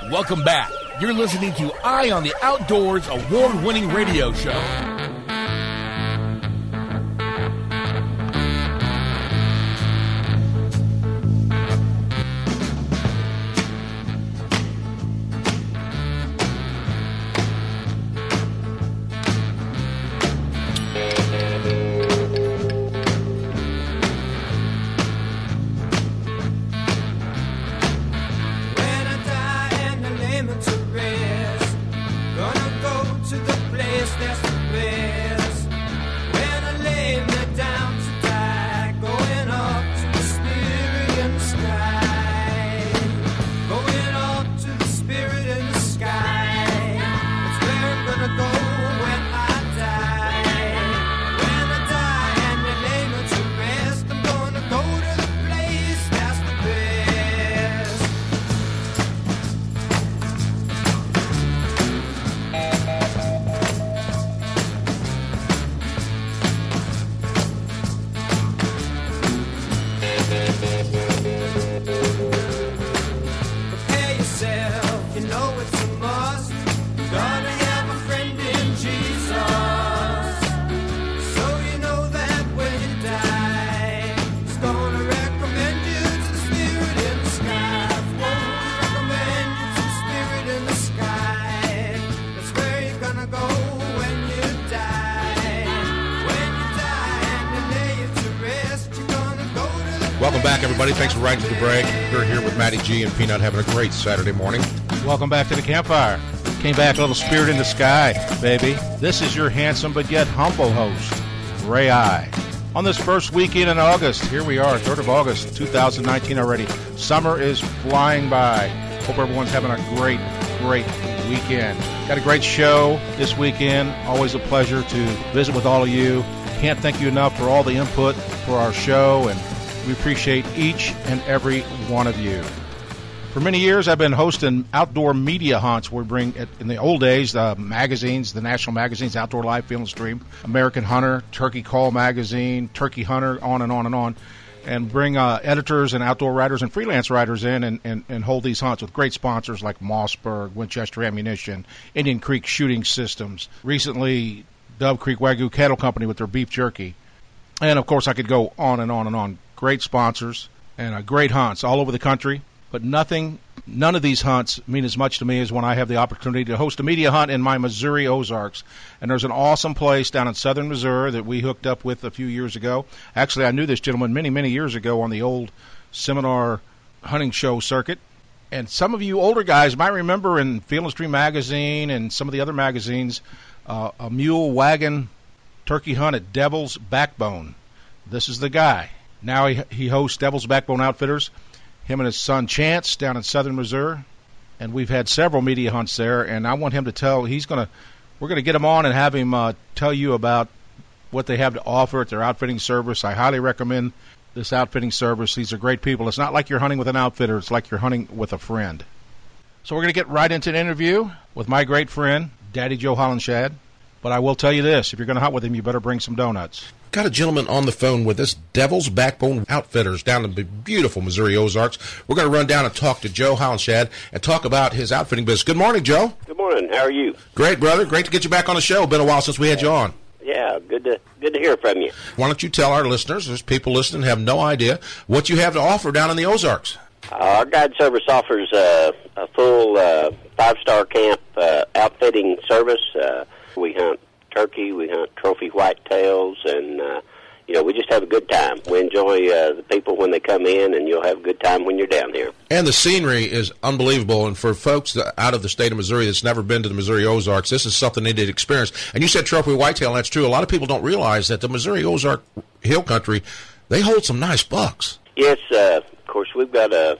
Welcome back. You're listening to Eye on the Outdoors award-winning radio show. Welcome back, everybody. Thanks for riding to the break. We're here with Matty G and Peanut having a great Saturday morning. Welcome back to the campfire. Came back a little spirit in the sky, baby. This is your handsome but yet humble host, Ray I. On this first weekend in August, here we are, 3rd of August, 2019 already. Summer is flying by. Hope everyone's having a great weekend. Got a great show this weekend. Always a pleasure to visit with all of you. Can't thank you enough for all the input for our show, and we appreciate each and every one of you. For many years, I've been hosting outdoor media hunts where we bring, in the old days, the magazines, the national magazines, Outdoor Life, Field and Stream, American Hunter, Turkey Call Magazine, Turkey Hunter, on and on and on, and bring editors and outdoor writers and freelance writers in and hold these hunts with great sponsors like Mossberg, Winchester Ammunition, Indian Creek Shooting Systems, recently Dove Creek Wagyu Cattle Company with their beef jerky. And, of course, I could go on and on and on. Great sponsors and great hunts all over the country. But none of these hunts mean as much to me as when I have the opportunity to host a media hunt in my Missouri Ozarks. And there's an awesome place down in southern Missouri that we hooked up with a few years ago. Actually, I knew this gentleman many years ago on the old seminar hunting show circuit. And some of you older guys might remember in Field and Stream Magazine and some of the other magazines, a mule wagon turkey hunt at Devil's Backbone. This is the guy. Now he hosts Devil's Backbone Outfitters, him and his son Chance down in southern Missouri. And we've had several media hunts there, and I want him to we're going to get him on and have him tell you about what they have to offer at their outfitting service. I highly recommend this outfitting service. These are great people. It's not like you're hunting with an outfitter. It's like you're hunting with a friend. So we're going to get right into an interview with my great friend, Daddy Joe Hollenshad. But I will tell you this, if you're going to hunt with him, you better bring some donuts. Got a gentleman on the phone with us, Devil's Backbone Outfitters, down in the beautiful Missouri Ozarks. We're going to run down and talk to Joe Hollenshad and talk about his outfitting business. Good morning, Joe. Good morning. How are you? Great, brother. Great to get you back on the show. Been a while since we had you on. Yeah, good to hear from you. Why don't you tell our listeners, there's people listening who have no idea, what you have to offer down in the Ozarks? Our guide service offers a full 5-star camp outfitting service. We hunt turkey, we hunt trophy whitetails, and we just have a good time. We enjoy the people when they come in, and you'll have a good time when you're down here. And the scenery is unbelievable, and for folks out of the state of Missouri that's never been to the Missouri Ozarks, this is something they did experience. And you said trophy whitetail, and that's true. A lot of people don't realize that the Missouri Ozark Hill Country, they hold some nice bucks. Yes, of course, we've got about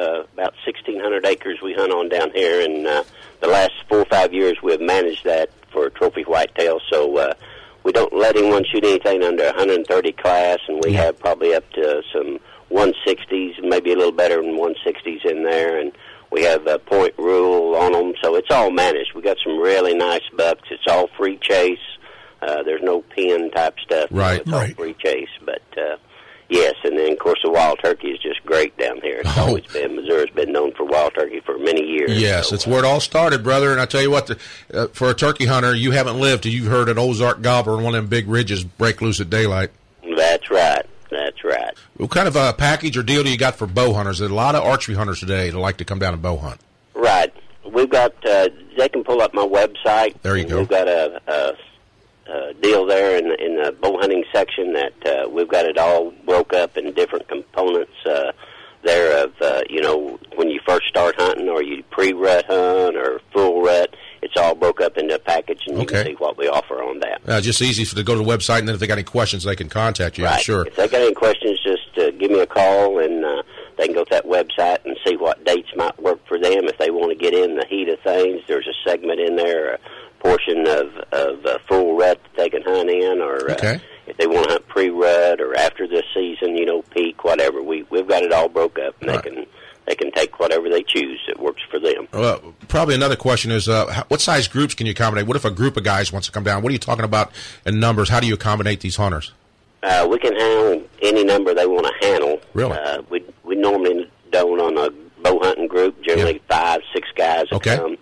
1,600 acres we hunt on down here, and the last 4 or 5 years we have managed that for trophy whitetail, so we don't let anyone shoot anything under 130 class, and we have probably up to some 160s, maybe a little better than 160s in there, and we have a point rule on them, so it's all managed. We got some really nice bucks. It's all free chase. There's no pin type stuff. Right, it's all free chase, but yes, and then of course the wild turkey is just great down here. always been. Missouri's been known for wild turkey for many years. Yes, so, it's where it all started, brother. And I tell you what, for a turkey hunter, you haven't lived till you've heard an Ozark gobbler and one of them big ridges break loose at daylight. That's right. That's right. What kind of a package or deal do you got for bow hunters? There's a lot of archery hunters today that like to come down and bow hunt. Right. We've got, they can pull up my website. There you go. We've got a deal there in the bow hunting section that we've got it all broke up in different components there of, when you first start hunting or you pre-rut hunt or full rut. It's all broke up into a package, and you can see what we offer on that. Just easy to go to the website, and then if they got any questions, they can contact you. Right. I'm sure. If they got any questions, just give me a call, and they can go to that website and see what dates might work for them. If they want to get in the heat of things, there's a segment in there, a portion of full rut that they can hunt in, or if they want to hunt pre-rut or after the season, peak, whatever. We've got it all broke up, and they can take whatever they choose that works for them. Probably another question is, what size groups can you accommodate? What if a group of guys wants to come down? What are you talking about in numbers? How do you accommodate these hunters? We can handle any number they want to handle. Really? We normally don't on a bow hunting group, generally 5, 6 guys that come,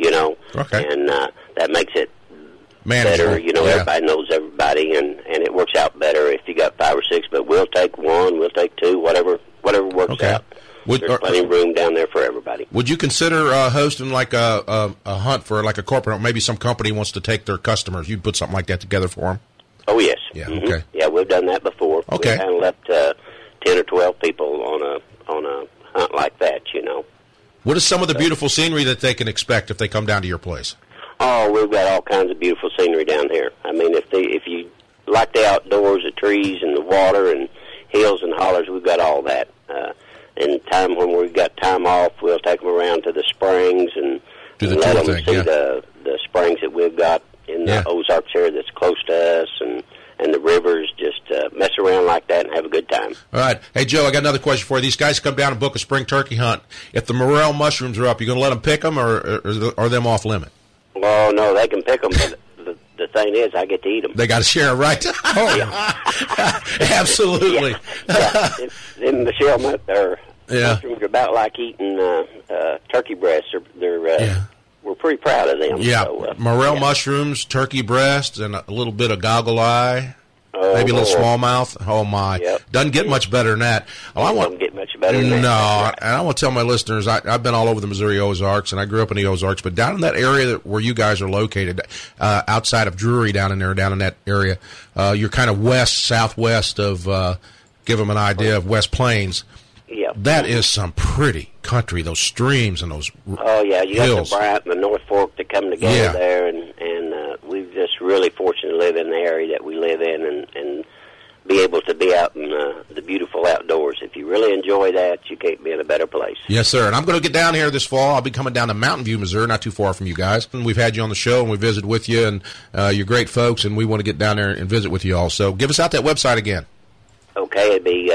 and that makes it better. Everybody knows everybody, and it works out better if you got 5 or 6, but we'll take 1, we'll take 2, whatever works out. There's plenty of room down there for everybody. Would you consider hosting like a hunt for like a corporate, maybe some company wants to take their customers? You'd put something like that together for them? Oh, yes. Yeah, okay. Yeah, we've done that before. Okay. We've handled up to 10 or 12 people on a hunt like that, What is some of the beautiful scenery that they can expect if they come down to your place? Oh, we've got all kinds of beautiful scenery down here. I mean, if you like the outdoors, the trees and the water and hills and hollers, we've got all that. In time when we've got time off, we'll take them around to the springs and let them see the springs that we've got in the Ozarks area that's close to us, and the rivers. Just mess around like that and have a good time. All right. Hey, Joe, I got another question for you. These guys come down and book a spring turkey hunt. If the morel mushrooms are up, you going to let them pick them, or are them off limit? Well, no, they can pick them, but the thing is, I get to eat them. They got to share, right? Absolutely. Then the shell mushrooms are about like eating turkey breasts. We're pretty proud of them. Yeah, so, morel mushrooms, turkey breasts, and a little bit of goggle eye. Maybe a little smallmouth. Oh, my. Yep. Doesn't get much better than that. Don't get much better than that. No, and I want to tell my listeners, I've been all over the Missouri Ozarks, and I grew up in the Ozarks, but down in that area where you guys are located, outside of Drury down in that area, you're kind of southwest of, give them an idea of West Plains. Yeah. That is some pretty country, those streams and those Oh, yeah, you hills. got the Bryant and the North Fork that come together there, and we've just really fortunate to live in the area that we live in and be able to be out in the beautiful outdoors. If you really enjoy that, you can't be in a better place. Yes, sir. And I'm going to get down here this fall. I'll be coming down to Mountain View, Missouri, not too far from you guys. And we've had you on the show, and we visited with you, and you're great folks, and we want to get down there and visit with you all. So give us out that website again. Okay, it'd be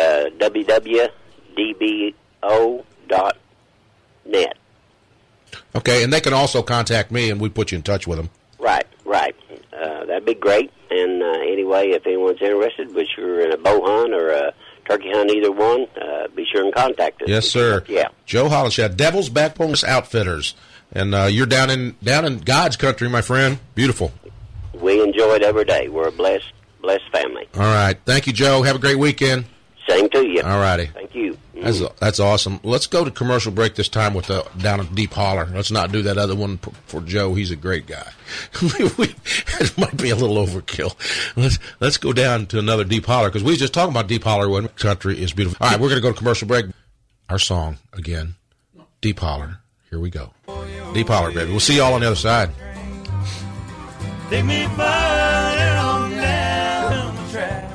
www.dbo.net. Okay, and they can also contact me, and we put you in touch with them. Right. That'd be great. And anyway, if anyone's interested, but you're in a bow hunt or a turkey hunt, either one, be sure and contact us. Yes, sir. Yeah. Joe Hollinshed, Devil's Backbone Outfitters, and you're down in God's country, my friend. Beautiful. We enjoy it every day. We're a blessed family. All right. Thank you, Joe. Have a great weekend. Same to you. All righty. Thank you. That's awesome. Let's go to commercial break this time with down at Deep Holler. Let's not do that other one for Joe. He's a great guy. It might be a little overkill. Let's go down to another Deep Holler, because we were just talking about Deep Holler when country is beautiful. All right, we're going to go to commercial break. Our song again, Deep Holler. Here we go. Deep Holler, baby. We'll see y'all on the other side. Take me on down the track.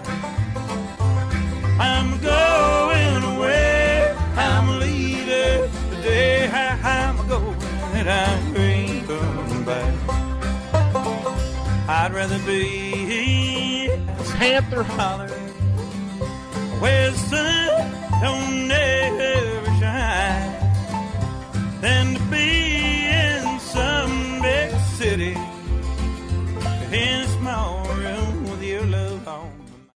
I'm going away. I'm leaving today. I'm going and I ain't coming back. I'd rather be Panther Holler